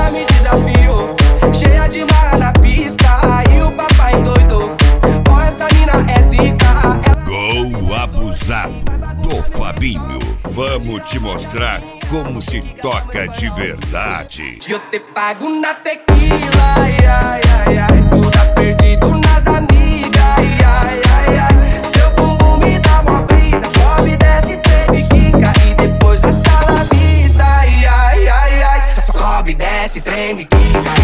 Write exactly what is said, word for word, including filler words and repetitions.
ela me desafiou, cheia de marra na pista, e o papai endoidou. Ó, essa mina é zica. Ela... Gol abusado do Fabinho. Vamos te mostrar como se toca de verdade. Eu te pago na tequila, ai, ai, ai, ai. Toda perdido nas amigas, ai, ai, ai, ai. Seu bumbum me dá uma brisa, sobe, desce, treme, quica, e depois hasta la vista, ai, ai, ai, ai. Sobe, desce, treme, quica.